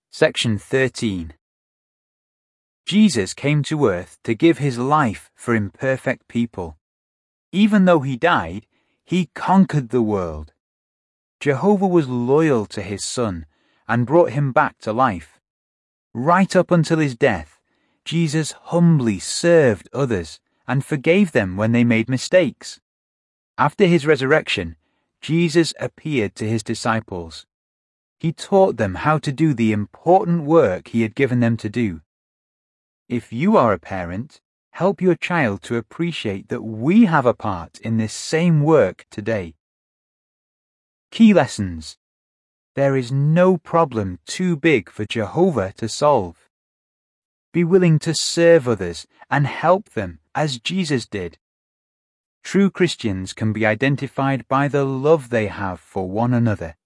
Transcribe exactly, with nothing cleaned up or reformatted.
Section thirteen. Jesus came to earth to give his life for imperfect people. Even though he died, he conquered the world. Jehovah was loyal to his Son and brought him back to life. Right up until his death, Jesus humbly served others and forgave them when they made mistakes. After his resurrection, Jesus appeared to his disciples. He taught them how to do the important work he had given them to do. If you are a parent, help your child to appreciate that we have a part in this same work today. Key lessons. There is no problem too big for Jehovah to solve. Be willing to serve others and help them as Jesus did. True Christians can be identified by the love they have for one another.